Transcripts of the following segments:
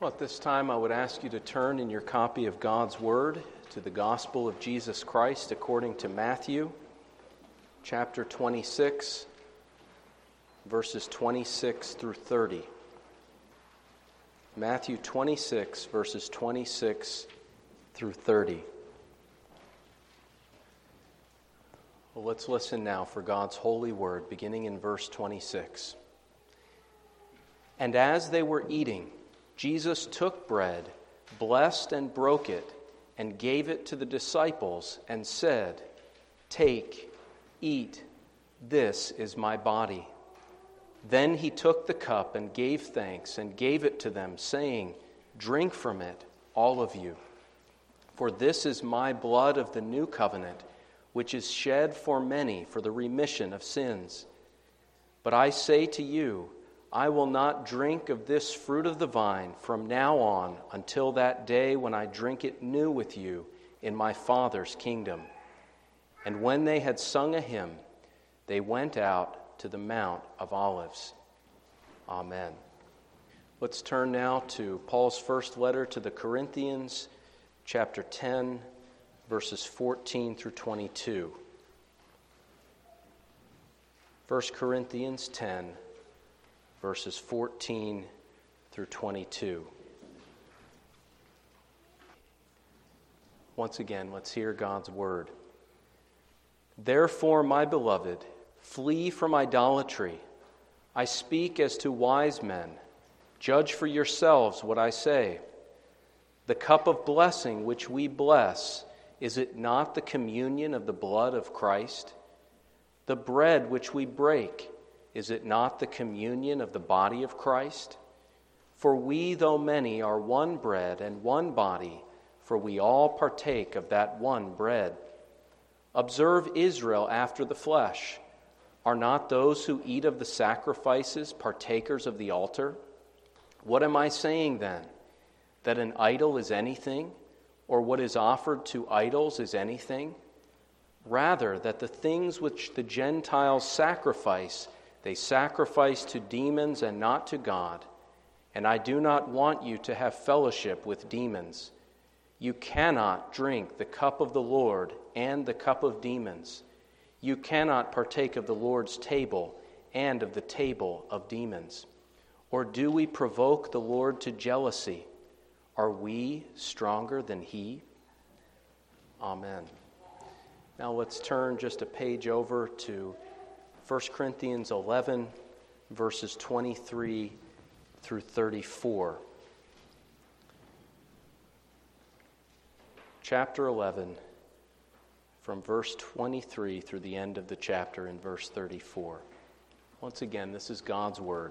Well, at this time, I would ask you to turn in your copy of God's Word to the Gospel of Jesus Christ according to Matthew, chapter 26, verses 26 through 30. Matthew 26, verses 26 through 30. Well, let's listen now for God's holy word, beginning in verse 26. And as they were eating, Jesus took bread, blessed and broke it, and gave it to the disciples, and said, "Take, eat, this is my body." Then he took the cup and gave thanks, and gave it to them, saying, "Drink from it, all of you. For this is my blood of the new covenant, which is shed for many for the remission of sins. But I say to you, I will not drink of this fruit of the vine from now on until that day when I drink it new with you in my Father's kingdom." And when they had sung a hymn, they went out to the Mount of Olives. Amen. Let's turn now to Paul's first letter to the Corinthians, chapter 10, verses 14 through 22. 1 Corinthians 10, verses 14 through 22. Once again, let's hear God's word. "Therefore, my beloved, flee from idolatry. I speak as to wise men. Judge for yourselves what I say. The cup of blessing which we bless, is it not the communion of the blood of Christ? The bread which we break, is it not the communion of the body of Christ? For we, though many, are one bread and one body, for we all partake of that one bread. Observe Israel after the flesh. Are not those who eat of the sacrifices partakers of the altar? What am I saying then? That an idol is anything, or what is offered to idols is anything? Rather, that the things which the Gentiles sacrifice, they sacrifice to demons and not to God. And I do not want you to have fellowship with demons. You cannot drink the cup of the Lord and the cup of demons. You cannot partake of the Lord's table and of the table of demons. Or do we provoke the Lord to jealousy? Are we stronger than He?" Amen. Now let's turn just a page over to 1 Corinthians 11, verses 23 through 34. Chapter 11, from verse 23 through the end of the chapter in verse 34. Once again, this is God's word.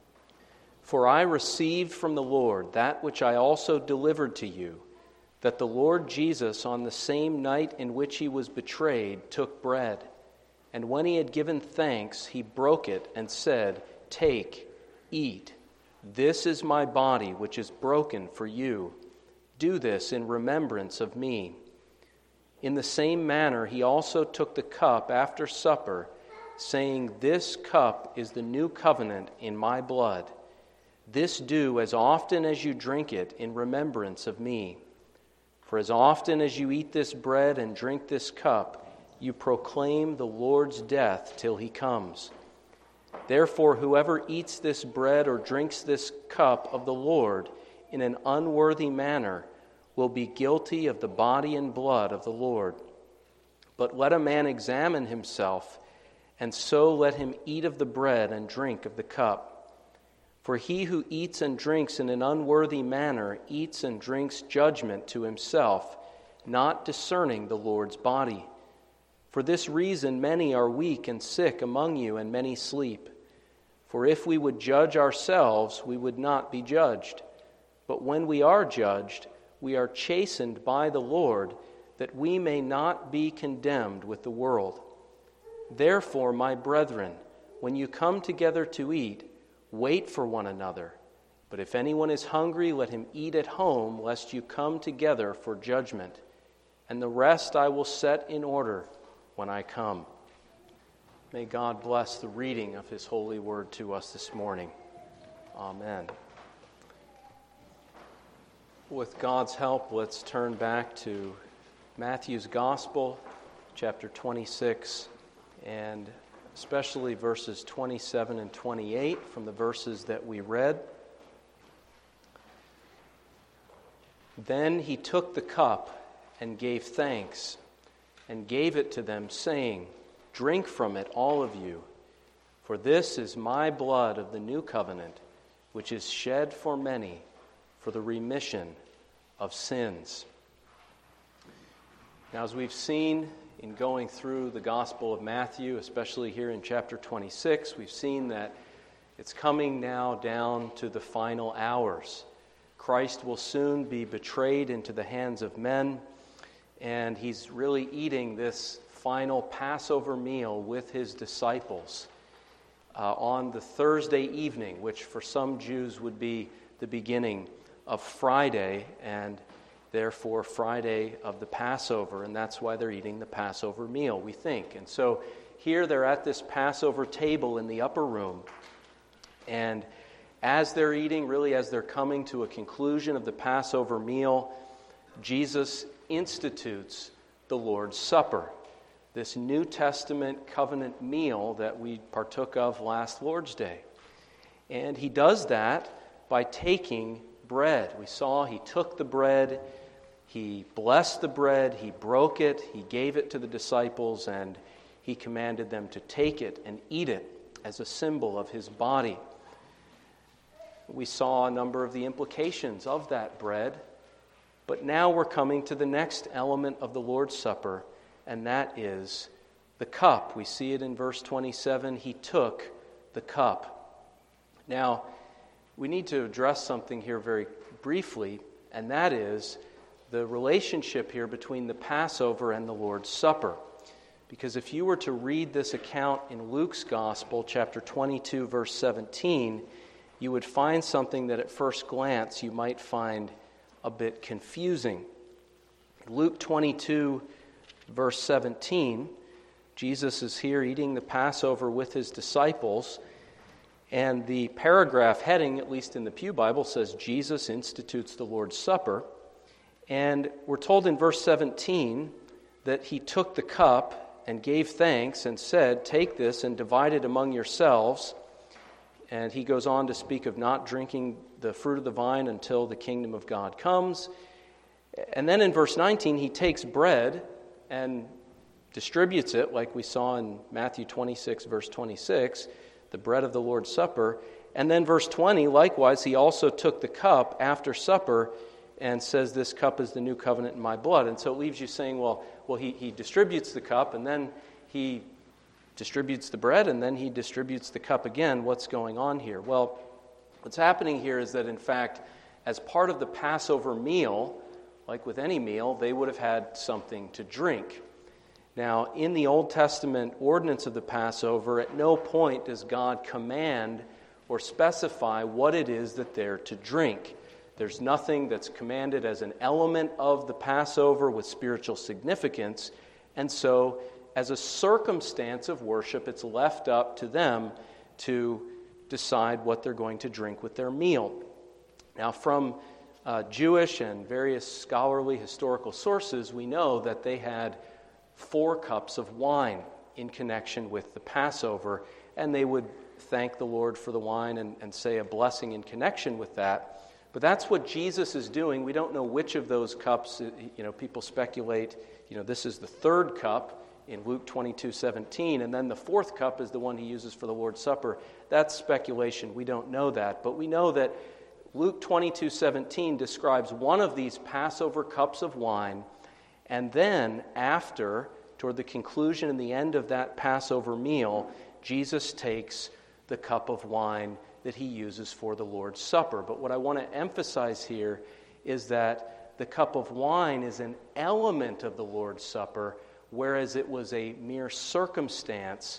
"For I received from the Lord that which I also delivered to you, that the Lord Jesus, on the same night in which he was betrayed, took bread. And when he had given thanks, he broke it and said, 'Take, eat. This is my body, which is broken for you. Do this in remembrance of me.' In the same manner, he also took the cup after supper, saying, 'This cup is the new covenant in my blood. This do as often as you drink it in remembrance of me. For as often as you eat this bread and drink this cup, you proclaim the Lord's death till he comes. Therefore, whoever eats this bread or drinks this cup of the Lord in an unworthy manner will be guilty of the body and blood of the Lord. But let a man examine himself, and so let him eat of the bread and drink of the cup. For he who eats and drinks in an unworthy manner eats and drinks judgment to himself, not discerning the Lord's body. For this reason many are weak and sick among you, and many sleep. For if we would judge ourselves, we would not be judged. But when we are judged, we are chastened by the Lord, that we may not be condemned with the world. Therefore, my brethren, when you come together to eat, wait for one another. But if anyone is hungry, let him eat at home, lest you come together for judgment. And the rest I will set in order when I come." May God bless the reading of his holy word to us this morning. Amen. With God's help, let's turn back to Matthew's Gospel, chapter 26, and especially verses 27 and 28 from the verses that we read. Then he took the cup and gave thanks, and gave it to them, saying, "Drink from it, all of you, for this is my blood of the new covenant, which is shed for many for the remission of sins." Now, as we've seen in going through the Gospel of Matthew, especially here in chapter 26, we've seen that it's coming now down to the final hours. Christ will soon be betrayed into the hands of men, and he's really eating this final Passover meal with his disciples on the Thursday evening, which for some Jews would be the beginning of Friday, and therefore Friday of the Passover, and that's why they're eating the Passover meal, we think. And so here they're at this Passover table in the upper room, and as they're eating, really as they're coming to a conclusion of the Passover meal, Jesus institutes the Lord's Supper, this New Testament covenant meal that we partook of last Lord's Day. And he does that by taking bread. We saw he took the bread, he blessed the bread, he broke it, he gave it to the disciples, and he commanded them to take it and eat it as a symbol of his body. We saw a number of the implications of that bread, but now we're coming to the next element of the Lord's Supper, and that is the cup. We see it in verse 27. He took the cup. Now, we need to address something here very briefly, and that is the relationship here between the Passover and the Lord's Supper. Because if you were to read this account in Luke's Gospel, chapter 22, verse 17, you would find something that at first glance you might find a bit confusing. Luke 22, verse 17, Jesus is here eating the Passover with his disciples, and the paragraph heading, at least in the Pew Bible, says Jesus institutes the Lord's Supper. And we're told in verse 17 that he took the cup and gave thanks and said, "Take this and divide it among yourselves." And he goes on to speak of not drinking the fruit of the vine until the kingdom of God comes. And then in verse 19, he takes bread and distributes it, like we saw in Matthew 26, verse 26, the bread of the Lord's Supper. And then verse 20, likewise, he also took the cup after supper and says, "This cup is the new covenant in my blood." And so it leaves you saying, well, he distributes the cup, and then he distributes the bread, and then he distributes the cup again. What's going on here? Well, what's happening here is that, in fact, as part of the Passover meal, like with any meal, they would have had something to drink. Now, in the Old Testament ordinance of the Passover, at no point does God command or specify what it is that they're to drink. There's nothing that's commanded as an element of the Passover with spiritual significance, and so as a circumstance of worship, it's left up to them to decide what they're going to drink with their meal. Now, from Jewish and various scholarly historical sources, we know that they had 4 cups of wine in connection with the Passover, and they would thank the Lord for the wine and say a blessing in connection with that. But that's what Jesus is doing. We don't know which of those cups. People speculate, this is the 3rd cup in Luke 22:17, and then the 4th cup is the one he uses for the Lord's Supper. That's speculation. We don't know that. But we know that Luke 22:17 describes one of these Passover cups of wine, and then after, toward the conclusion and the end of that Passover meal, Jesus takes the cup of wine that he uses for the Lord's Supper. But what I want to emphasize here is that the cup of wine is an element of the Lord's Supper, whereas it was a mere circumstance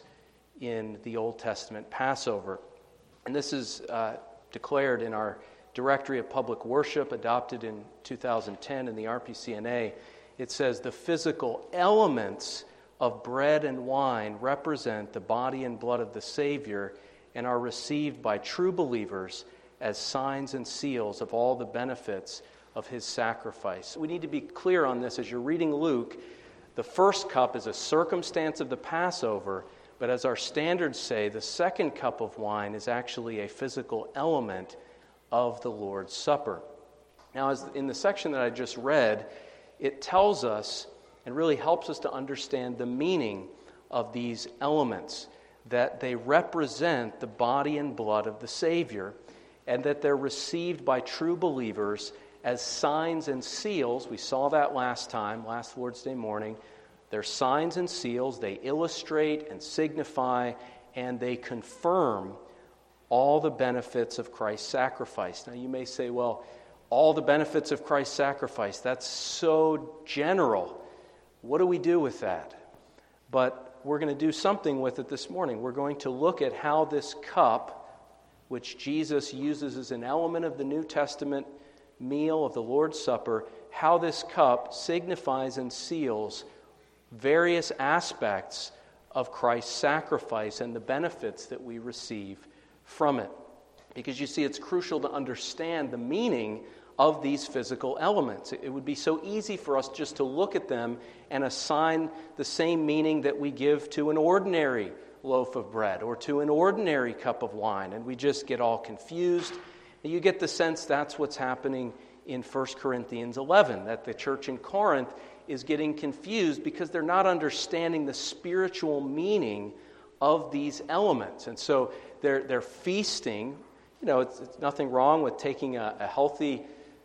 in the Old Testament Passover. And this is declared in our Directory of Public Worship, adopted in 2010 in the RPCNA. It says, "The physical elements of bread and wine represent the body and blood of the Savior and are received by true believers as signs and seals of all the benefits of his sacrifice. We need to be clear on this as you're reading Luke. The first cup is a circumstance of the Passover, but as our standards say, the second cup of wine is actually a physical element of the Lord's Supper. Now, as in the section that I just read, it tells us and really helps us to understand the meaning of these elements, that they represent the body and blood of the Savior, and that they're received by true believers as signs and seals. We saw that last Lord's Day morning. They're signs and seals. They illustrate and signify, and they confirm all the benefits of Christ's sacrifice. Now you may say, well, all the benefits of Christ's sacrifice, that's so general. What do we do with that? But we're going to do something with it this morning. We're going to look at how this cup, which Jesus uses as an element of the New Testament meal of the Lord's Supper, how this cup signifies and seals various aspects of Christ's sacrifice and the benefits that we receive from it. Because you see, it's crucial to understand the meaning of these physical elements. It would be so easy for us just to look at them and assign the same meaning that we give to an ordinary loaf of bread or to an ordinary cup of wine, and we just get all confused. And you get the sense that's what's happening in 1 Corinthians 11, that the church in Corinth is getting confused because they're not understanding the spiritual meaning of these elements. And so they're feasting. You know, it's nothing wrong with taking a healthy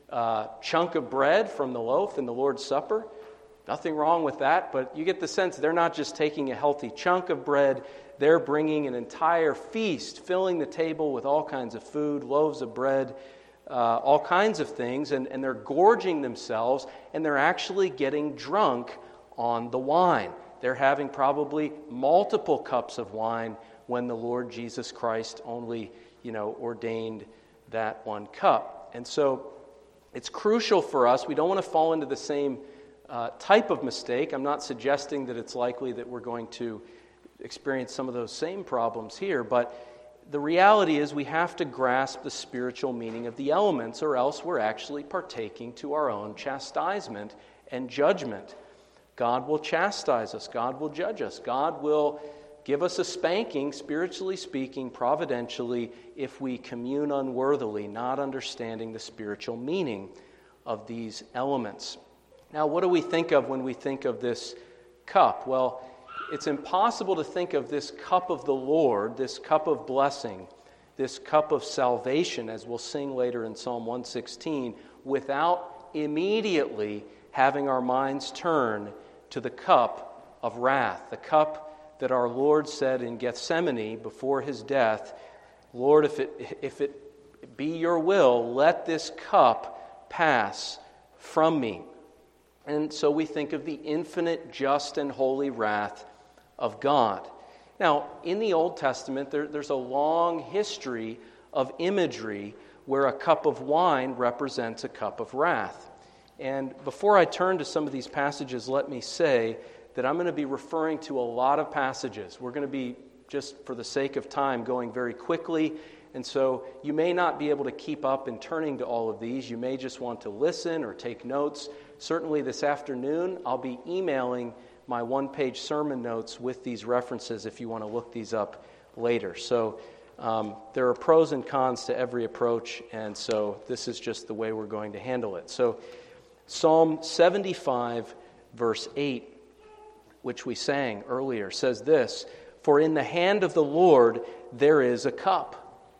chunk of bread from the loaf in the Lord's Supper. Nothing wrong with that, but you get the sense they're not just taking a healthy chunk of bread, they're bringing an entire feast, filling the table with all kinds of food, loaves of bread, all kinds of things, and they're gorging themselves, and they're actually getting drunk on the wine. They're having probably multiple cups of wine when the Lord Jesus Christ only, ordained that one cup. And so it's crucial for us. We don't want to fall into the same type of mistake. I'm not suggesting that it's likely that we're going to experience some of those same problems here, but the reality is we have to grasp the spiritual meaning of the elements, or else we're actually partaking to our own chastisement and judgment. God will chastise us. God will judge us. God will give us a spanking, spiritually speaking, providentially, if we commune unworthily, not understanding the spiritual meaning of these elements. Now, what do we think of when we think of this cup? Well, it's impossible to think of this cup of the Lord, this cup of blessing, this cup of salvation, as we'll sing later in Psalm 116, without immediately having our minds turn to the cup of wrath, the cup that our Lord said in Gethsemane before his death, Lord, if it be your will, let this cup pass from me. And so we think of the infinite, just, and holy wrath of God. Now, in the Old Testament, there's a long history of imagery where a cup of wine represents a cup of wrath. And before I turn to some of these passages, let me say that I'm going to be referring to a lot of passages. We're going to be, just for the sake of time, going very quickly. And so you may not be able to keep up in turning to all of these. You may just want to listen or take notes. Certainly this afternoon, I'll be emailing my one-page sermon notes with these references if you want to look these up later. So there are pros and cons to every approach, and so this is just the way we're going to handle it. So Psalm 75, verse 8, which we sang earlier, says this, "For in the hand of the Lord there is a cup."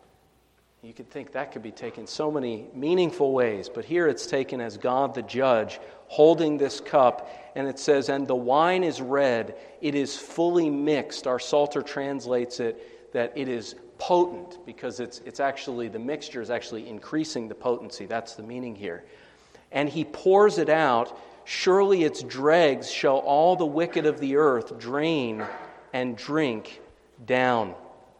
You could think that could be taken so many meaningful ways, but here it's taken as God the judge holding this cup, and it says, "And the wine is red, it is fully mixed." Our Psalter translates it that it is potent, because it's actually, the mixture is actually increasing the potency. That's the meaning here. "And he pours it out, surely its dregs shall all the wicked of the earth drain and drink down."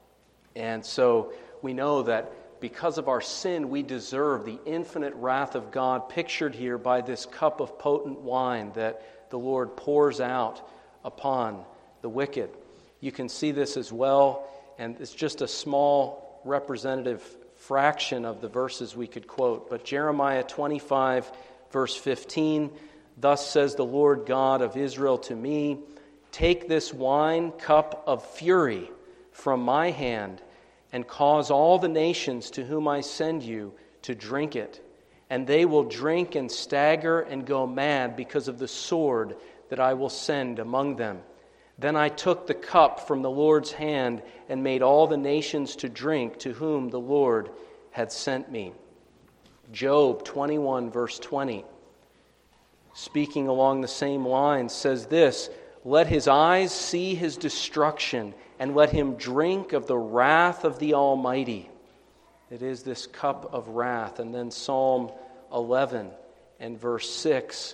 And so we know that because of our sin, we deserve the infinite wrath of God, pictured here by this cup of potent wine that the Lord pours out upon the wicked. You can see this as well, and it's just a small representative fraction of the verses we could quote. But Jeremiah 25, verse 15, thus says the Lord God of Israel to me, take this wine cup of fury from my hand and cause all the nations to whom I send you to drink it. And they will drink and stagger and go mad because of the sword that I will send among them. Then I took the cup from the Lord's hand and made all the nations to drink to whom the Lord had sent me. Job 21, verse 20, speaking along the same lines, says this, let his eyes see his destruction, and let him drink of the wrath of the Almighty. It is this cup of wrath. And then Psalm 11 and verse 6.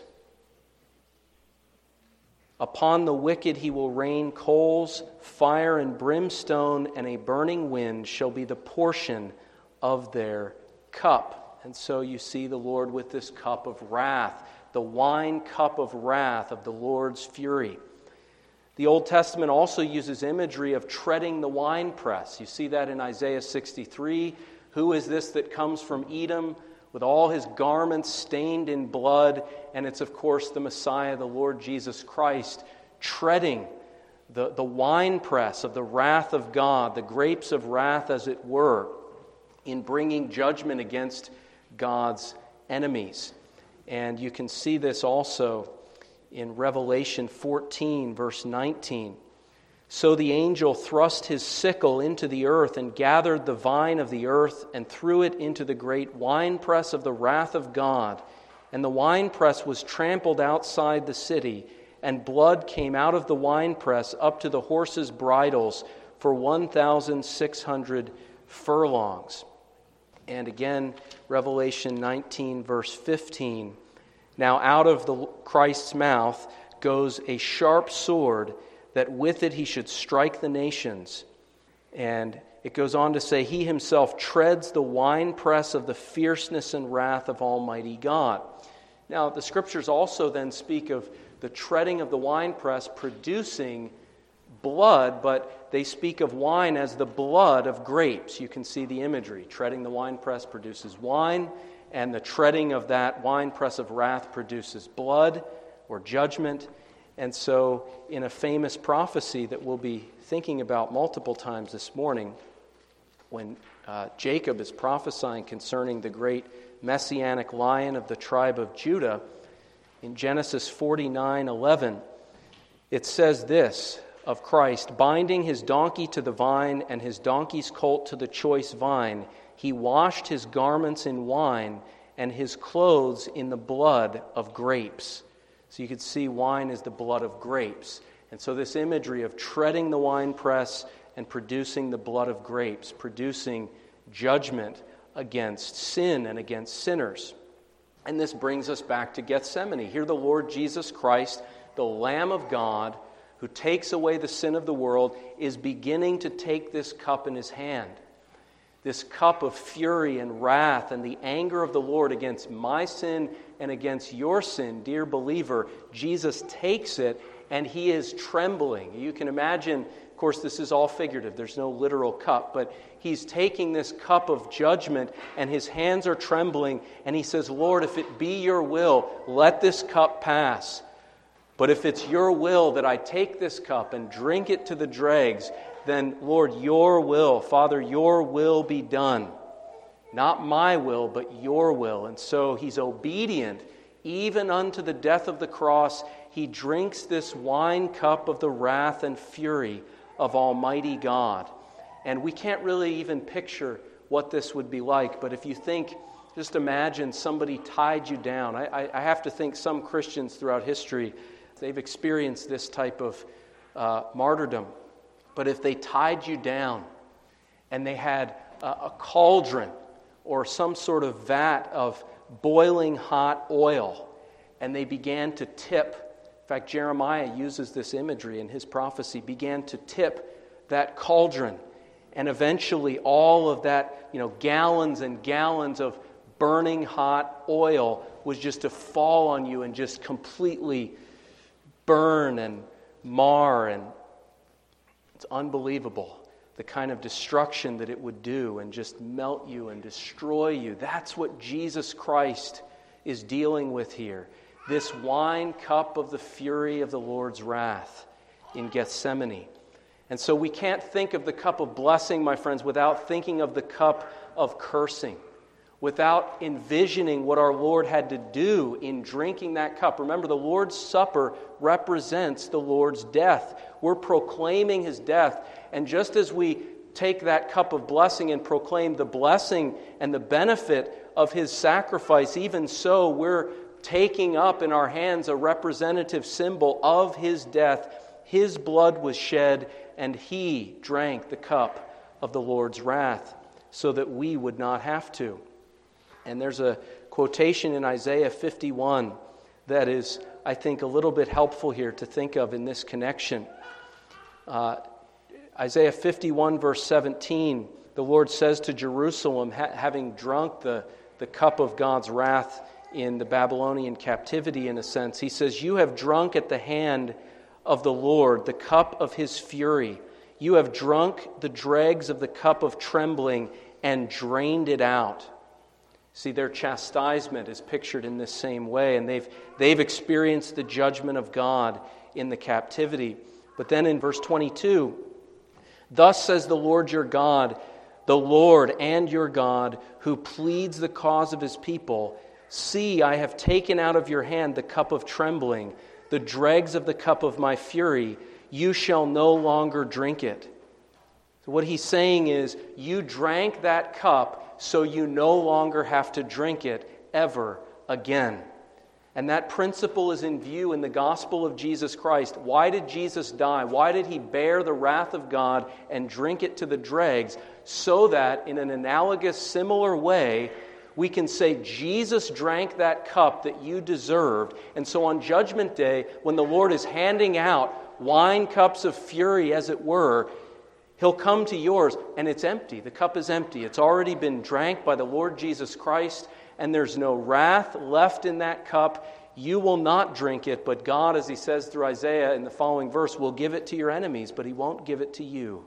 Upon the wicked he will rain coals, fire and brimstone, and a burning wind shall be the portion of their cup. And so you see the Lord with this cup of wrath, the wine cup of wrath of the Lord's fury. The Old Testament also uses imagery of treading the winepress. You see that in Isaiah 63. Who is this that comes from Edom with all his garments stained in blood? And it's, of course, the Messiah, the Lord Jesus Christ, treading the winepress of the wrath of God, the grapes of wrath, as it were, in bringing judgment against God's enemies. And you can see this also in Revelation 14, verse 19. So the angel thrust his sickle into the earth and gathered the vine of the earth and threw it into the great winepress of the wrath of God. And the winepress was trampled outside the city, and blood came out of the winepress up to the horses' bridles for 1,600 furlongs. And again, Revelation 19, verse 15. Now out of Christ's mouth goes a sharp sword, that with it he should strike the nations. And it goes on to say, he himself treads the winepress of the fierceness and wrath of Almighty God. Now, the Scriptures also then speak of the treading of the winepress producing blood, but they speak of wine as the blood of grapes. You can see the imagery. Treading the winepress produces wine, and the treading of that winepress of wrath produces blood or judgment. And so, in a famous prophecy that we'll be thinking about multiple times this morning, when Jacob is prophesying concerning the great messianic lion of the tribe of Judah, in Genesis 49:11, it says this of Christ, binding his donkey to the vine and his donkey's colt to the choice vine, he washed his garments in wine and his clothes in the blood of grapes. So you could see wine is the blood of grapes. And so this imagery of treading the winepress and producing the blood of grapes, producing judgment against sin and against sinners. And this brings us back to Gethsemane. Here the Lord Jesus Christ, the Lamb of God, who takes away the sin of the world, is beginning to take this cup in his hand. This cup of fury and wrath and the anger of the Lord against my sin and against your sin, dear believer. Jesus takes it and he is trembling. You can imagine, of course, this is all figurative. There's no literal cup, but he's taking this cup of judgment and his hands are trembling and he says, Lord, if it be your will, let this cup pass. But if it's your will that I take this cup and drink it to the dregs, then, Lord, your will, Father, your will be done. Not my will, but your will. And so he's obedient, even unto the death of the cross. He drinks this wine cup of the wrath and fury of Almighty God. And we can't really even picture what this would be like. But if you think, just imagine somebody tied you down. I have to think some Christians throughout history, they've experienced this type of martyrdom. But if they tied you down and they had a cauldron or some sort of vat of boiling hot oil and they began to tip, in fact, Jeremiah uses this imagery in his prophecy, began to tip that cauldron, and eventually all of that, gallons and gallons of burning hot oil was just to fall on you and just completely burn and mar. And it's unbelievable the kind of destruction that it would do and just melt you and destroy you. That's what Jesus Christ is dealing with here. This wine cup of the fury of the Lord's wrath in Gethsemane. And so we can't think of the cup of blessing, my friends, without thinking of the cup of cursing, without envisioning what our Lord had to do in drinking that cup. Remember, the Lord's Supper represents the Lord's death. We're proclaiming His death. And just as we take that cup of blessing and proclaim the blessing and the benefit of His sacrifice, even so, we're taking up in our hands a representative symbol of His death. His blood was shed, and He drank the cup of the Lord's wrath so that we would not have to. And there's a quotation in Isaiah 51 that is, I think, a little bit helpful here to think of in this connection. Isaiah 51, verse 17, the Lord says to Jerusalem, having drunk the cup of God's wrath in the Babylonian captivity, in a sense, He says, "You have drunk at the hand of the Lord the cup of His fury. You have drunk the dregs of the cup of trembling and drained it out." See, their chastisement is pictured in this same way, and they've experienced the judgment of God in the captivity. But then in verse 22, "Thus says the Lord your God, the Lord and your God, who pleads the cause of His people, see, I have taken out of your hand the cup of trembling, the dregs of the cup of my fury. You shall no longer drink it." So what He's saying is, you drank that cup, so you no longer have to drink it ever again. And that principle is in view in the gospel of Jesus Christ. Why did Jesus die? Why did He bear the wrath of God and drink it to the dregs? So that in an analogous, similar way, we can say Jesus drank that cup that you deserved. And so on Judgment Day, when the Lord is handing out wine cups of fury, as it were, He'll come to yours, and it's empty. The cup is empty. It's already been drank by the Lord Jesus Christ, and there's no wrath left in that cup. You will not drink it, but God, as He says through Isaiah in the following verse, will give it to your enemies, but He won't give it to you.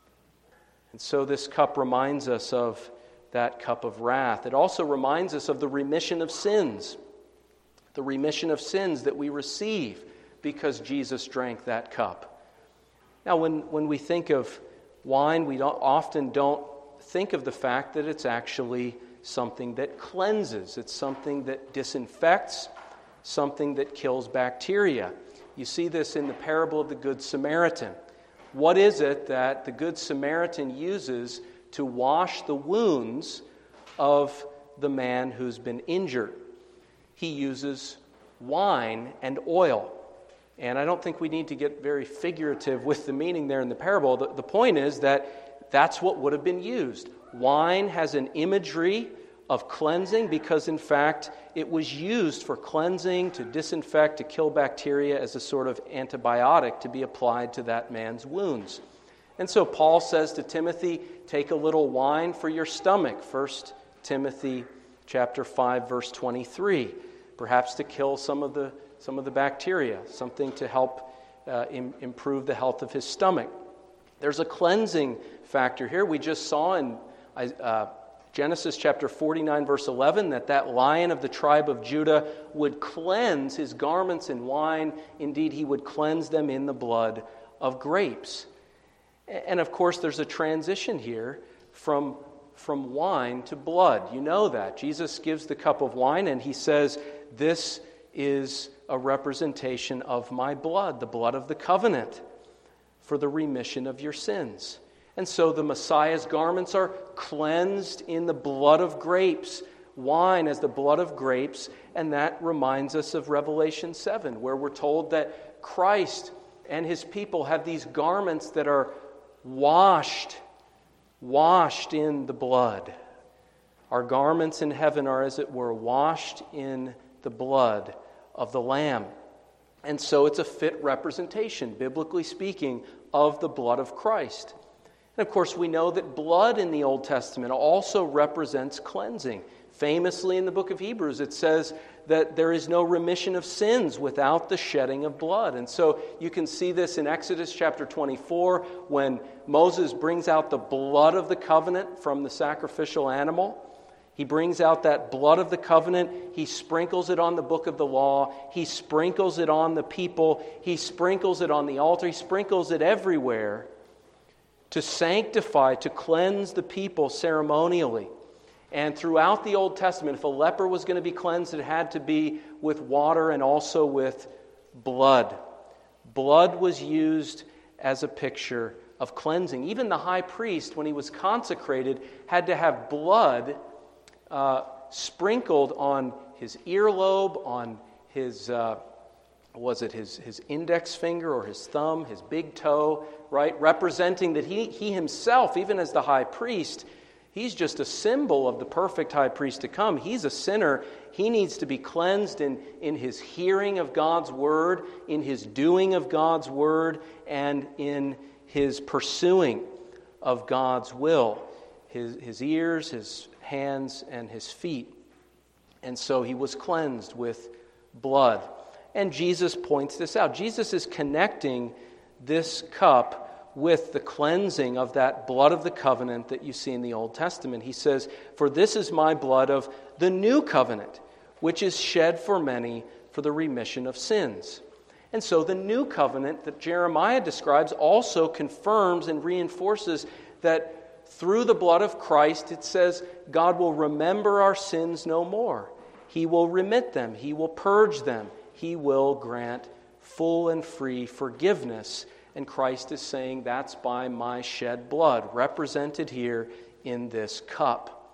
And so this cup reminds us of that cup of wrath. It also reminds us of the remission of sins. The remission of sins that we receive because Jesus drank that cup. Now, when we think of wine, we often don't think of the fact that it's actually something that cleanses. It's something that disinfects, something that kills bacteria. You see this in the parable of the Good Samaritan. What is it that the Good Samaritan uses to wash the wounds of the man who's been injured? He uses wine and oil. And I don't think we need to get very figurative with the meaning there in the parable. The point is that that's what would have been used. Wine has an imagery of cleansing because, in fact, it was used for cleansing, to disinfect, to kill bacteria as a sort of antibiotic to be applied to that man's wounds. And so Paul says to Timothy, take a little wine for your stomach. 1 Timothy chapter 5, verse 23. Perhaps to kill some of the bacteria, something to help improve the health of his stomach. There's a cleansing factor here. We just saw in Genesis chapter 49, verse 11, that Lion of the tribe of Judah would cleanse his garments in wine. Indeed, he would cleanse them in the blood of grapes. And of course, there's a transition here from wine to blood. You know that. Jesus gives the cup of wine and He says, this is a representation of my blood, the blood of the covenant, for the remission of your sins. And so the Messiah's garments are cleansed in the blood of grapes, wine as the blood of grapes, and that reminds us of Revelation 7, where we're told that Christ and His people have these garments that are washed in the blood. Our garments in heaven are, as it were, washed in the blood of the Lamb. And so it's a fit representation, biblically speaking, of the blood of Christ. And of course, we know that blood in the Old Testament also represents cleansing. Famously in the book of Hebrews, it says that there is no remission of sins without the shedding of blood. And so you can see this in Exodus chapter 24 when Moses brings out the blood of the covenant from the sacrificial animal. He brings out that blood of the covenant. He sprinkles it on the book of the law. He sprinkles it on the people. He sprinkles it on the altar. He sprinkles it everywhere to sanctify, to cleanse the people ceremonially. And throughout the Old Testament, if a leper was going to be cleansed, it had to be with water and also with blood. Blood was used as a picture of cleansing. Even the high priest, when he was consecrated, had to have blood sprinkled on his earlobe, on his, his index finger or his thumb, his big toe, right? Representing that he himself, even as the high priest, he's just a symbol of the perfect high priest to come. He's a sinner. He needs to be cleansed in his hearing of God's word, in his doing of God's word, and in his pursuing of God's will. His ears, his hands, and his feet. And so he was cleansed with blood. And Jesus points this out. Jesus is connecting this cup with the cleansing of that blood of the covenant that you see in the Old Testament. He says, "For this is my blood of the new covenant, which is shed for many for the remission of sins." And so the new covenant that Jeremiah describes also confirms and reinforces that through the blood of Christ, it says, God will remember our sins no more. He will remit them. He will purge them. He will grant full and free forgiveness. And Christ is saying, that's by my shed blood, represented here in this cup.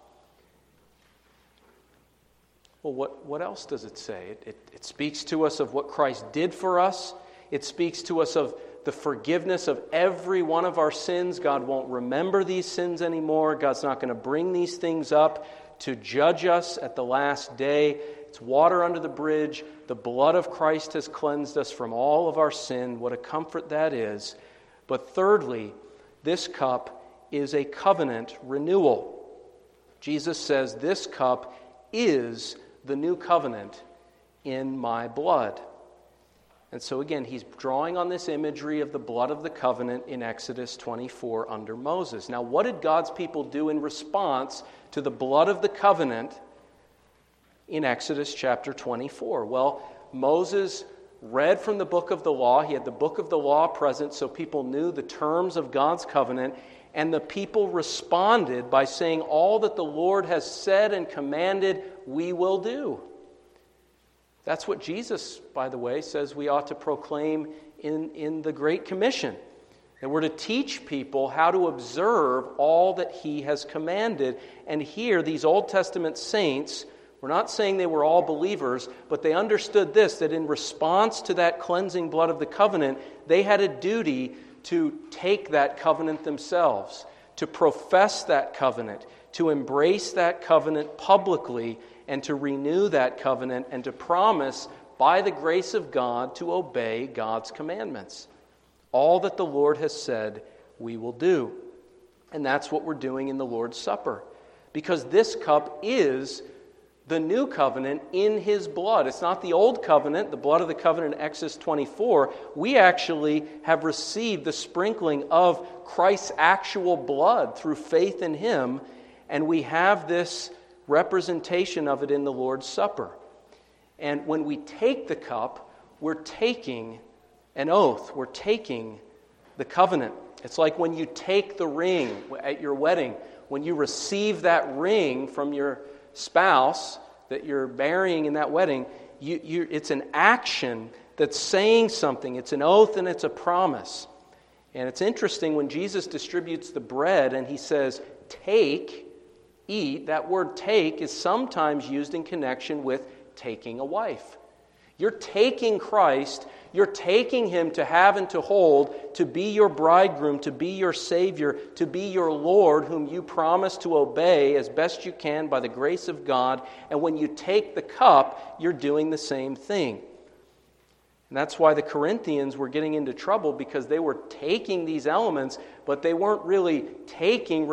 Well, what else does it say? It speaks to us of what Christ did for us. It speaks to us of the forgiveness of every one of our sins. God won't remember these sins anymore. God's not going to bring these things up to judge us at the last day. It's water under the bridge. The blood of Christ has cleansed us from all of our sin. What a comfort that is. But thirdly, this cup is a covenant renewal. Jesus says, this cup is the new covenant in my blood. And so again, he's drawing on this imagery of the blood of the covenant in Exodus 24 under Moses. Now, what did God's people do in response to the blood of the covenant in Exodus chapter 24? Well, Moses read from the book of the law. He had the book of the law present so people knew the terms of God's covenant. And the people responded by saying, all that the Lord has said and commanded, we will do. That's what Jesus, by the way, says we ought to proclaim in the Great Commission. That we're to teach people how to observe all that he has commanded. And here, these Old Testament saints, we're not saying they were all believers, but they understood this, that in response to that cleansing blood of the covenant, they had a duty to take that covenant themselves, to profess that covenant, to embrace that covenant publicly, and to renew that covenant, and to promise, by the grace of God, to obey God's commandments. All that the Lord has said, we will do. And that's what we're doing in the Lord's Supper. Because this cup is the new covenant in his blood. It's not the old covenant, the blood of the covenant in Exodus 24. We actually have received the sprinkling of Christ's actual blood through faith in him, and we have this representation of it in the Lord's Supper. And when we take the cup, we're taking an oath. We're taking the covenant. It's like when you take the ring at your wedding. When you receive that ring from your spouse that you're marrying in that wedding, it's an action that's saying something. It's an oath and it's a promise. And it's interesting when Jesus distributes the bread and he says, take, eat. That word take is sometimes used in connection with taking a wife. You're taking Christ, you're taking him to have and to hold, to be your bridegroom, to be your Savior, to be your Lord, whom you promise to obey as best you can by the grace of God. And when you take the cup, you're doing the same thing. And that's why the Corinthians were getting into trouble, because they were taking these elements, but they weren't really taking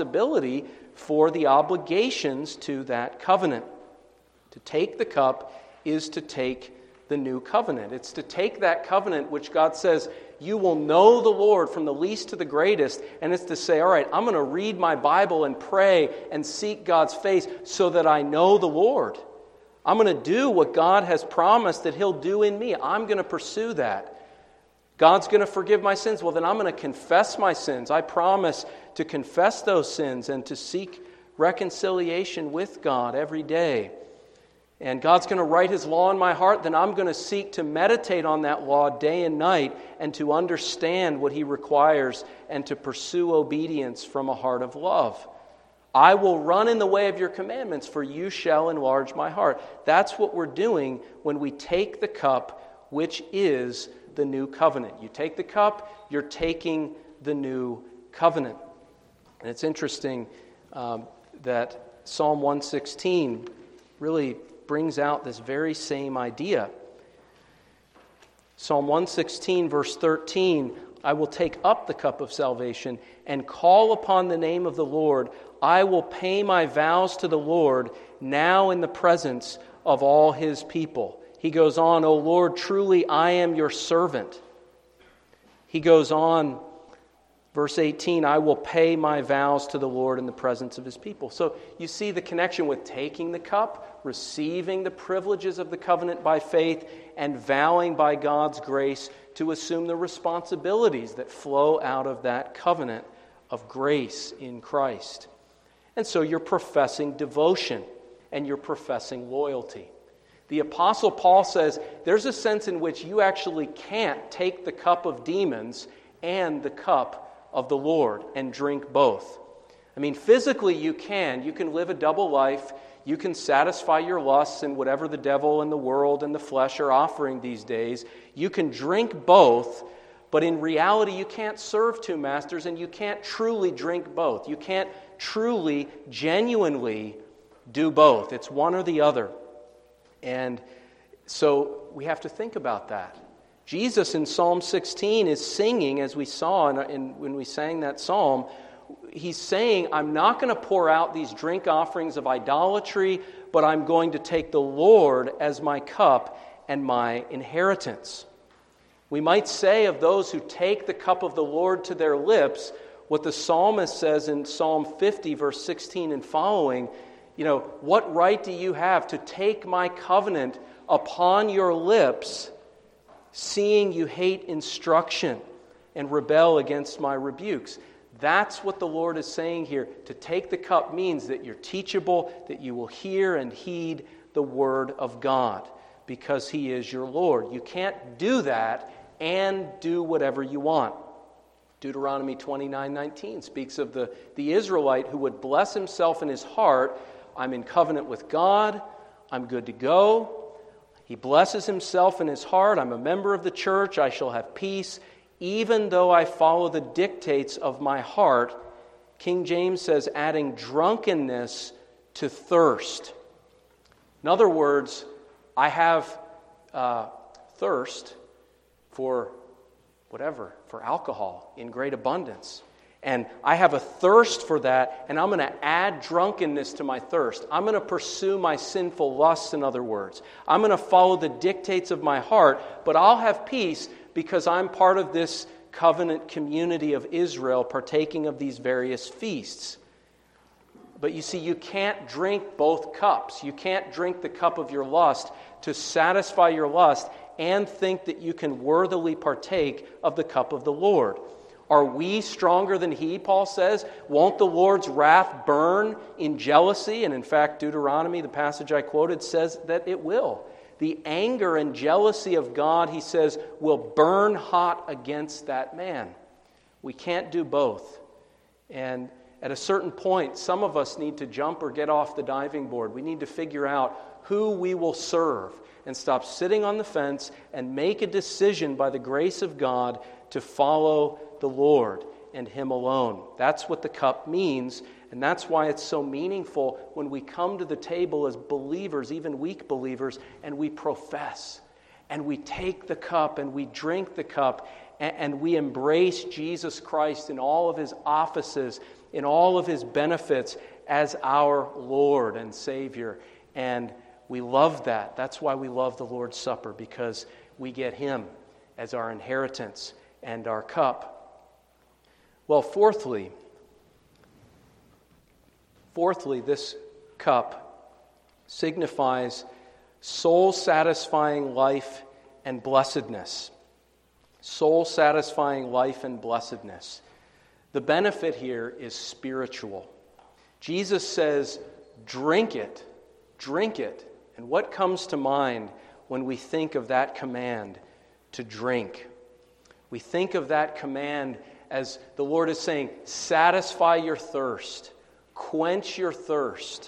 responsibility for the obligations to that covenant. To take the cup is to take the new covenant. It's to take that covenant which God says, you will know the Lord from the least to the greatest, and it's to say, all right, I'm going to read my Bible and pray and seek God's face so that I know the Lord. I'm going to do what God has promised that He'll do in me. I'm going to pursue that. God's going to forgive my sins. Well, then I'm going to confess my sins. I promise to confess those sins and to seek reconciliation with God every day. And God's going to write His law in my heart, then I'm going to seek to meditate on that law day and night and to understand what He requires and to pursue obedience from a heart of love. I will run in the way of your commandments, for you shall enlarge my heart. That's what we're doing when we take the cup, which is the new covenant. You take the cup, you're taking the new covenant. And it's interesting that Psalm 116 really brings out this very same idea. Psalm 116, verse 13, I will take up the cup of salvation and call upon the name of the Lord. I will pay my vows to the Lord now in the presence of all His people. He goes on, O Lord, truly I am your servant. He goes on, verse 18, I will pay my vows to the Lord in the presence of His people. So you see the connection with taking the cup, receiving the privileges of the covenant by faith, and vowing by God's grace to assume the responsibilities that flow out of that covenant of grace in Christ. And so you're professing devotion and you're professing loyalty. The Apostle Paul says there's a sense in which you actually can't take the cup of demons and the cup of the Lord and drink both. I mean, physically you can. You can live a double life. You can satisfy your lusts and whatever the devil and the world and the flesh are offering these days. You can drink both, but in reality you can't serve two masters and you can't truly drink both. You can't truly, genuinely do both. It's one or the other. And so we have to think about that. Jesus in Psalm 16 is singing, as we saw when we sang that psalm, He's saying, I'm not going to pour out these drink offerings of idolatry, but I'm going to take the Lord as my cup and my inheritance. We might say of those who take the cup of the Lord to their lips, what the psalmist says in Psalm 50, verse 16 and following, what right do you have to take my covenant upon your lips, seeing you hate instruction and rebel against my rebukes? That's what the Lord is saying here. To take the cup means that you're teachable, that you will hear and heed the word of God, because He is your Lord. You can't do that and do whatever you want. Deuteronomy 29:19 speaks of the Israelite who would bless himself in his heart. I'm in covenant with God. I'm good to go. He blesses himself in his heart. I'm a member of the church. I shall have peace. Even though I follow the dictates of my heart, King James says, adding drunkenness to thirst. In other words, I have thirst for alcohol in great abundance. And I have a thirst for that, and I'm going to add drunkenness to my thirst. I'm going to pursue my sinful lusts, in other words. I'm going to follow the dictates of my heart, but I'll have peace because I'm part of this covenant community of Israel, partaking of these various feasts. But you see, you can't drink both cups. You can't drink the cup of your lust to satisfy your lust and think that you can worthily partake of the cup of the Lord. Are we stronger than He, Paul says? Won't the Lord's wrath burn in jealousy? And in fact, Deuteronomy, the passage I quoted, says that it will. The anger and jealousy of God, he says, will burn hot against that man. We can't do both. And at a certain point, some of us need to jump or get off the diving board. We need to figure out who we will serve and stop sitting on the fence and make a decision by the grace of God to follow the Lord and Him alone. That's what the cup means, and that's why it's so meaningful when we come to the table as believers, even weak believers, and we profess, and we take the cup and we drink the cup, and we embrace Jesus Christ in all of His offices, in all of His benefits as our Lord and Savior, and We love that. That's why we love the Lord's Supper, because we get Him as our inheritance and our cup. Well, fourthly, this cup signifies soul-satisfying life and blessedness. Soul-satisfying life and blessedness. The benefit here is spiritual. Jesus says, drink it, drink it. And what comes to mind when we think of that command to drink? We think of that command as the Lord is saying, satisfy your thirst, quench your thirst,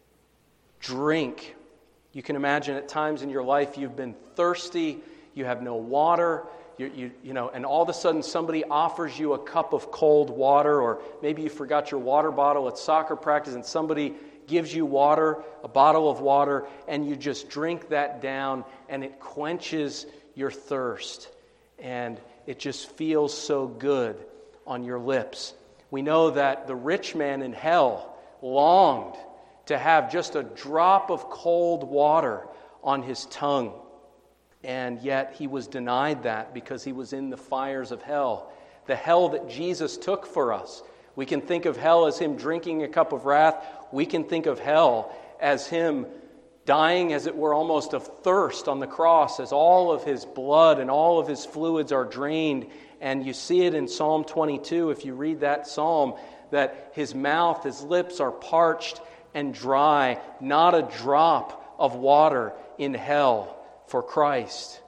drink. You can imagine at times in your life you've been thirsty, you have no water, and all of a sudden somebody offers you a cup of cold water, or maybe you forgot your water bottle at soccer practice and somebody gives you water, a bottle of water, and you just drink that down and it quenches your thirst. And it just feels so good on your lips. We know that the rich man in hell longed to have just a drop of cold water on his tongue. And yet he was denied that because he was in the fires of hell. The hell that Jesus took for us. We can think of hell as Him drinking a cup of wrath. We can think of hell as Him dying, as it were, almost of thirst on the cross, as all of His blood and all of His fluids are drained. And you see it in Psalm 22, if you read that psalm, that His mouth, His lips are parched and dry, not a drop of water in hell for Christ.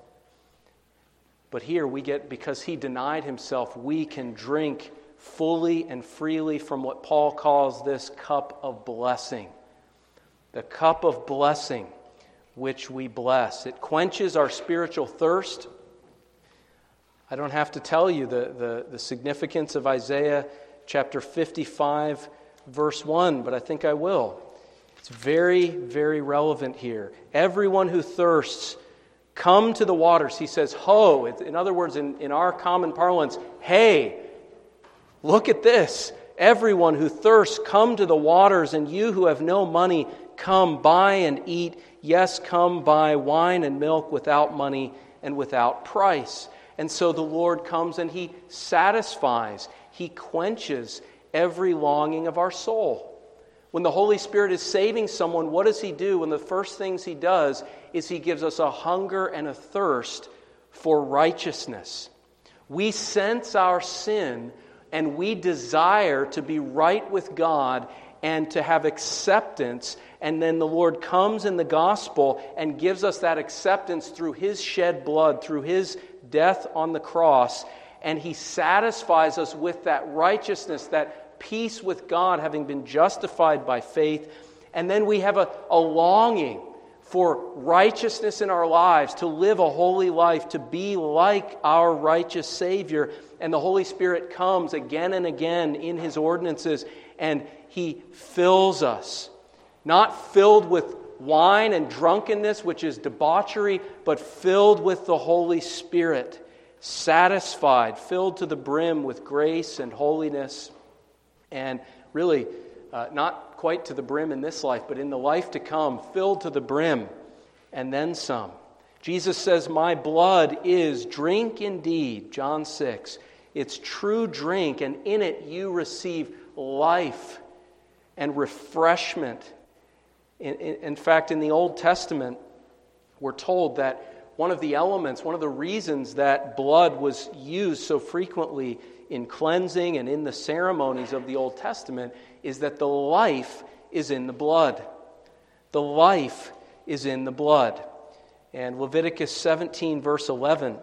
But here we get, because He denied Himself, we can drink fully and freely from what Paul calls this cup of blessing. The cup of blessing which we bless. It quenches our spiritual thirst. I don't have to tell you the significance of Isaiah chapter 55, verse 1, but I think I will. It's very, very relevant here. Everyone who thirsts, come to the waters. He says, ho. In other words, in our common parlance, hey, look at this. Everyone who thirsts, come to the waters, and you who have no money, come buy and eat. Yes, come buy wine and milk without money and without price. And so the Lord comes and He satisfies. He quenches every longing of our soul. When the Holy Spirit is saving someone, what does He do? One of the first things He does is He gives us a hunger and a thirst for righteousness. We sense our sin and we desire to be right with God and to have acceptance. And then the Lord comes in the gospel and gives us that acceptance through His shed blood, through His death on the cross. And He satisfies us with that righteousness, that peace with God, having been justified by faith. And then we have a longing for righteousness in our lives, to live a holy life, to be like our righteous Savior. And the Holy Spirit comes again and again in His ordinances, and He fills us. Not filled with wine and drunkenness, which is debauchery, but filled with the Holy Spirit, satisfied, filled to the brim with grace and holiness. And really, not quite to the brim in this life, but in the life to come, filled to the brim, and then some. Jesus says, my blood is drink indeed, John 6. It's true drink, and in it you receive life and refreshment. In fact, in the Old Testament, we're told that one of the elements, one of the reasons that blood was used so frequently in cleansing and in the ceremonies of the Old Testament is that the life is in the blood. The life is in the blood. And Leviticus 17, verse 11,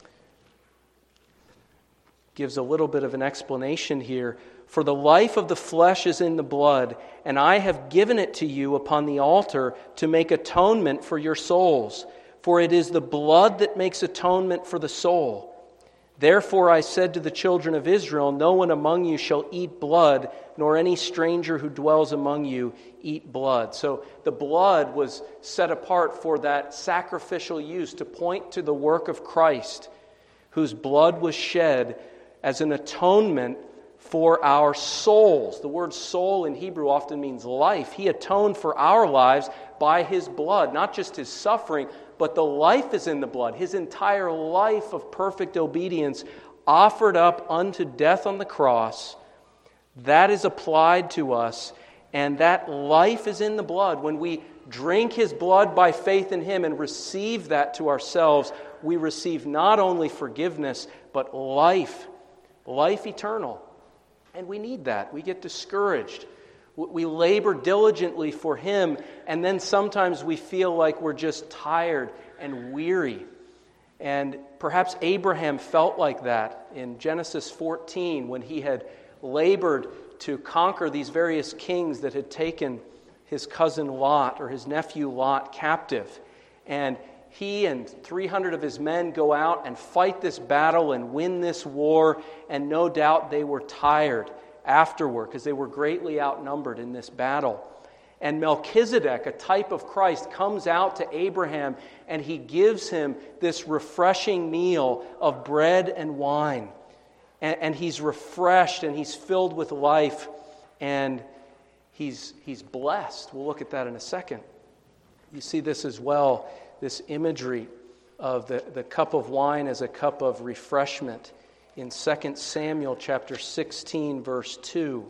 gives a little bit of an explanation here. For the life of the flesh is in the blood, and I have given it to you upon the altar to make atonement for your souls. For it is the blood that makes atonement for the soul. Therefore I said to the children of Israel, no one among you shall eat blood, nor any stranger who dwells among you eat blood. So the blood was set apart for that sacrificial use to point to the work of Christ, whose blood was shed as an atonement for our souls. The word soul in Hebrew often means life. He atoned for our lives by his blood, not just his suffering, but the life is in the blood. His entire life of perfect obedience offered up unto death on the cross. That is applied to us, and that life is in the blood. When we drink his blood by faith in him and receive that to ourselves, we receive not only forgiveness, but life eternal. And we need that. We get discouraged. We labor diligently for him, and then sometimes we feel like we're just tired and weary. And perhaps Abraham felt like that in Genesis 14 when he had labored to conquer these various kings that had taken his cousin Lot or his nephew Lot captive. And he and 300 of his men go out and fight this battle and win this war, and no doubt they were tired afterward because they were greatly outnumbered in this battle. And Melchizedek, a type of Christ, comes out to Abraham and he gives him this refreshing meal of bread and wine. And he's refreshed and he's filled with life and he's blessed. We'll look at that in a second. You see this as well, this imagery of the cup of wine as a cup of refreshment in 2 Samuel chapter 16, verse 2,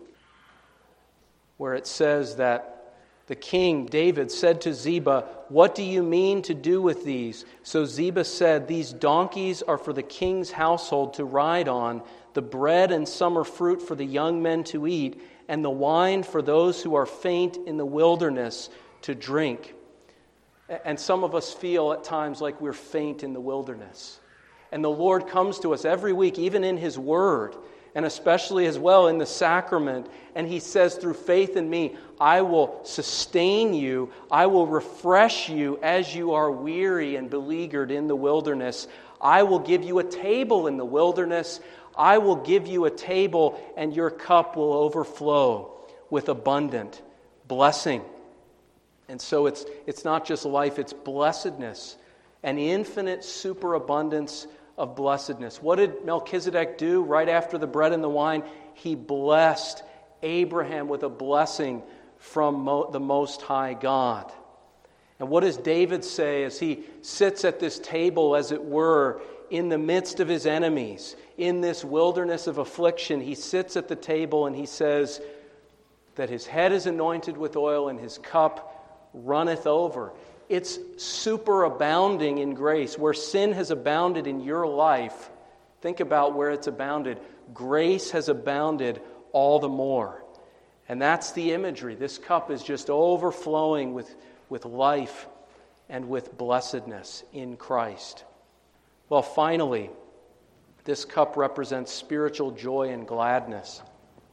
where it says that the king, David, said to Ziba, "What do you mean to do with these?" So Ziba said, "These donkeys are for the king's household to ride on, the bread and summer fruit for the young men to eat, and the wine for those who are faint in the wilderness to drink." And some of us feel at times like we're faint in the wilderness. And the Lord comes to us every week, even in his word, and especially as well in the sacrament. And he says, through faith in me, I will sustain you. I will refresh you as you are weary and beleaguered in the wilderness. I will give you a table in the wilderness. I will give you a table, and your cup will overflow with abundant blessing. And so it's not just life, it's blessedness, an infinite superabundance of blessedness. What did Melchizedek do right after the bread and the wine? He blessed Abraham with a blessing from the Most High God. And what does David say as he sits at this table, as it were, in the midst of his enemies, in this wilderness of affliction? He sits at the table and he says that his head is anointed with oil and his cup runneth over. It's superabounding in grace. Where sin has abounded in your life, think about where it's abounded. Grace has abounded all the more. And that's the imagery. This cup is just overflowing with life and with blessedness in Christ. Well, finally, this cup represents spiritual joy and gladness.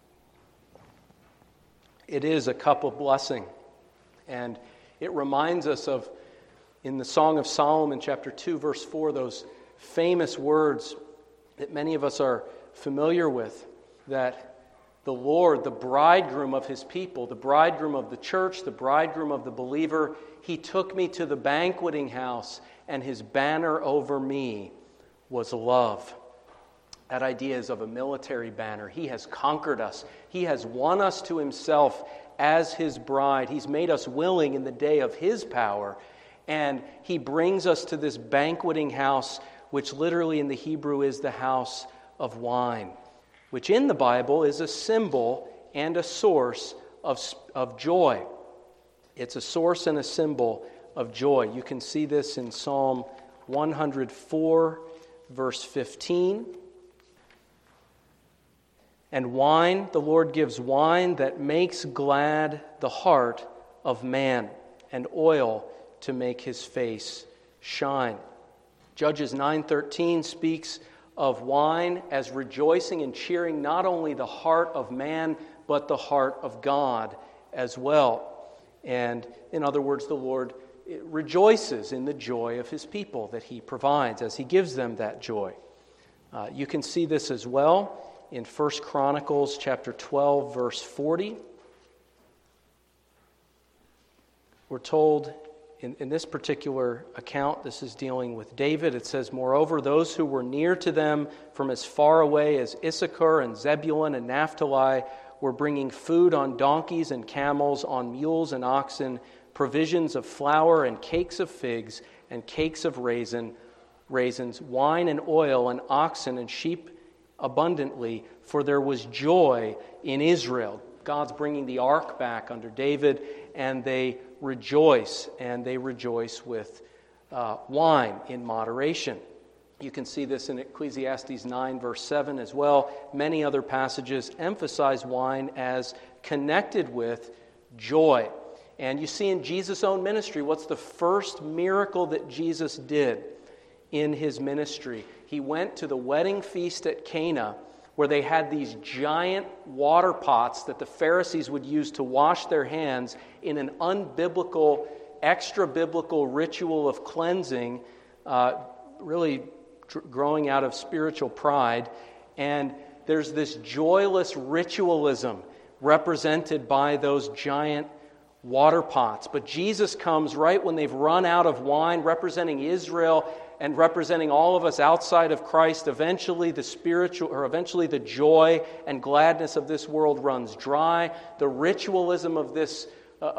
It is a cup of blessing. And it reminds us of, in the Song of Solomon, chapter 2, verse 4, those famous words that many of us are familiar with, that the Lord, the bridegroom of his people, the bridegroom of the church, the bridegroom of the believer, he took me to the banqueting house, and his banner over me was love. That idea is of a military banner. He has conquered us. He has won us to himself as his bride. He's made us willing in the day of his power. And he brings us to this banqueting house, which literally in the Hebrew is the house of wine, which in the Bible is a symbol and a source of joy. It's a source and a symbol of joy. You can see this in Psalm 104, verse 15. And wine, the Lord gives wine that makes glad the heart of man, and oil to make his face shine. Judges 9:13 speaks of wine as rejoicing and cheering not only the heart of man, but the heart of God as well. And in other words, the Lord rejoices in the joy of his people that he provides as he gives them that joy. You can see this as well in 1 Chronicles chapter 12, verse 40. We're told in this particular account, this is dealing with David. It says, "Moreover, those who were near to them from as far away as Issachar and Zebulun and Naphtali were bringing food on donkeys and camels, on mules and oxen, provisions of flour and cakes of figs and cakes of raisins, wine and oil and oxen and sheep abundantly, for there was joy in Israel." God's bringing the ark back under David, and they rejoice with wine in moderation. You can see this in Ecclesiastes 9, verse 7 as well. Many other passages emphasize wine as connected with joy. And you see in Jesus' own ministry, what's the first miracle that Jesus did in his ministry? He went to the wedding feast at Cana, where they had these giant water pots that the Pharisees would use to wash their hands in an unbiblical, extra-biblical ritual of cleansing, really growing out of spiritual pride. And there's this joyless ritualism represented by those giant water pots. But Jesus comes right when they've run out of wine, representing Israel and representing all of us outside of Christ. Eventually the joy and gladness of this world runs dry. The ritualism of this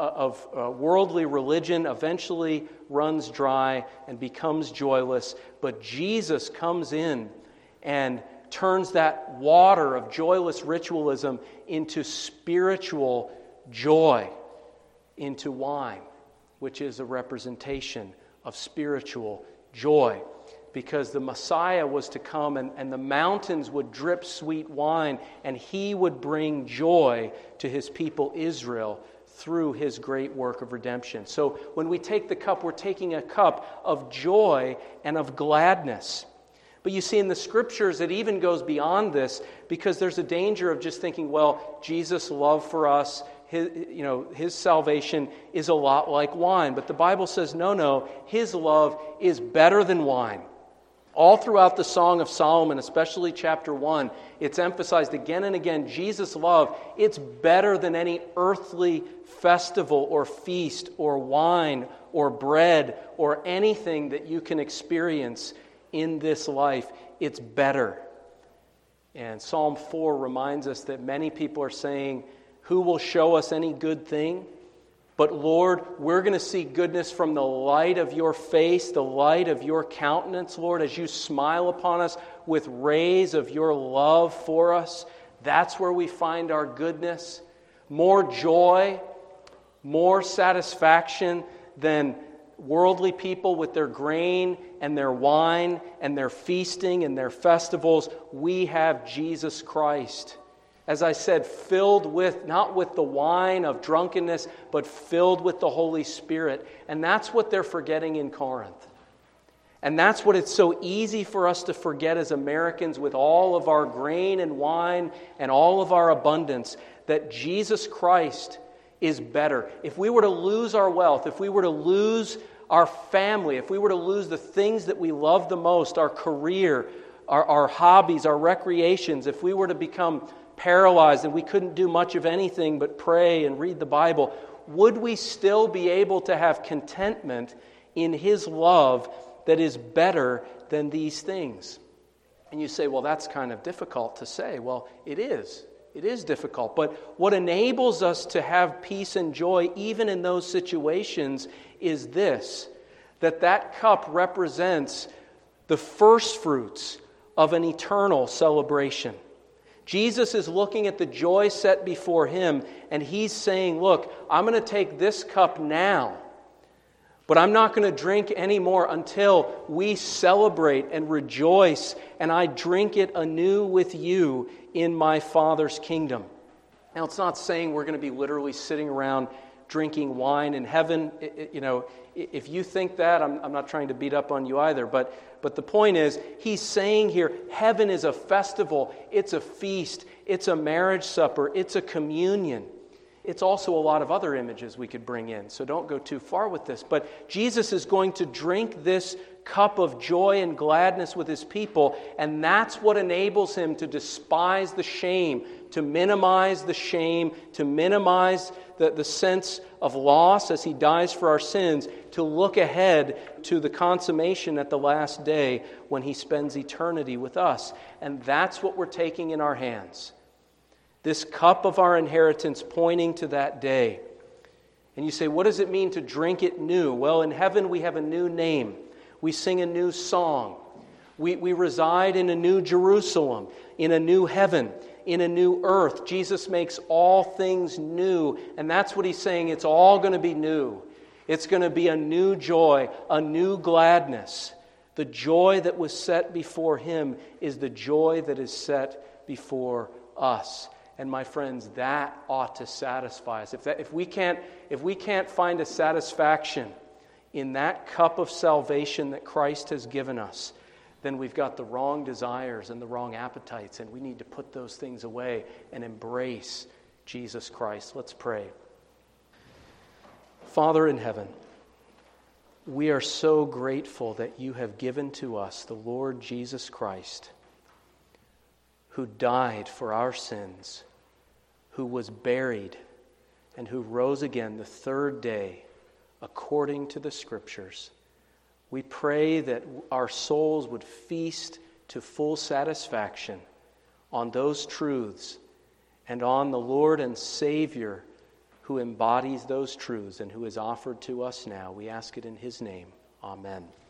worldly religion eventually runs dry and becomes joyless. But Jesus comes in and turns that water of joyless ritualism into spiritual joy, into wine, which is a representation of spiritual joy, because the Messiah was to come and the mountains would drip sweet wine, and he would bring joy to his people Israel through his great work of redemption. So when we take the cup, we're taking a cup of joy and of gladness. But you see in the Scriptures, it even goes beyond this, because there's a danger of just thinking, well, Jesus' love for us, his salvation is a lot like wine. But the Bible says, no, his love is better than wine. All throughout the Song of Solomon, especially chapter 1, it's emphasized again and again, Jesus' love, it's better than any earthly festival or feast or wine or bread or anything that you can experience in this life. It's better. And Psalm 4 reminds us that many people are saying, "Who will show us any good thing?" But Lord, we're going to see goodness from the light of your face, the light of your countenance, Lord, as you smile upon us with rays of your love for us. That's where we find our goodness. More joy, more satisfaction than worldly people with their grain and their wine and their feasting and their festivals. We have Jesus Christ. As I said, filled with, not with the wine of drunkenness, but filled with the Holy Spirit. And that's what they're forgetting in Corinth. And that's what it's so easy for us to forget as Americans with all of our grain and wine and all of our abundance, that Jesus Christ is better. If we were to lose our wealth, if we were to lose our family, if we were to lose the things that we love the most, our career, our hobbies, our recreations, if we were to become paralyzed and we couldn't do much of anything but pray and read the Bible, would we still be able to have contentment in his love that is better than these things? And you say, well, that's kind of difficult to say. Well, it is. It is difficult. But what enables us to have peace and joy even in those situations is this, that cup represents the first fruits of an eternal celebration. Jesus is looking at the joy set before him, and he's saying, look, I'm going to take this cup now, but I'm not going to drink anymore until we celebrate and rejoice, and I drink it anew with you in my Father's kingdom. Now, it's not saying we're going to be literally sitting around drinking wine in heaven. If you think that, I'm not trying to beat up on you either, but the point is, he's saying here, heaven is a festival, it's a feast, it's a marriage supper, it's a communion. It's also a lot of other images we could bring in, so don't go too far with this. But Jesus is going to drink this cup of joy and gladness with his people, and that's what enables him to despise the shame, to minimize the shame, to minimize the sense of loss as he dies for our sins, to look ahead to the consummation at the last day when he spends eternity with us. And that's what we're taking in our hands. This cup of our inheritance pointing to that day. And you say, what does it mean to drink it new? Well, in heaven we have a new name. We sing a new song. We reside in a new Jerusalem, in a new heaven, in a new earth. Jesus makes all things new. And that's what he's saying. It's all going to be new. It's going to be a new joy, a new gladness. The joy that was set before him is the joy that is set before us. And my friends, that ought to satisfy us. If we can't find a satisfaction in that cup of salvation that Christ has given us, then we've got the wrong desires and the wrong appetites, and we need to put those things away and embrace Jesus Christ. Let's pray. Father in heaven, we are so grateful that you have given to us the Lord Jesus Christ, who died for our sins, who was buried, and who rose again the third day according to the Scriptures. We pray that our souls would feast to full satisfaction on those truths and on the Lord and Savior who embodies those truths and who is offered to us now. We ask it in his name. Amen.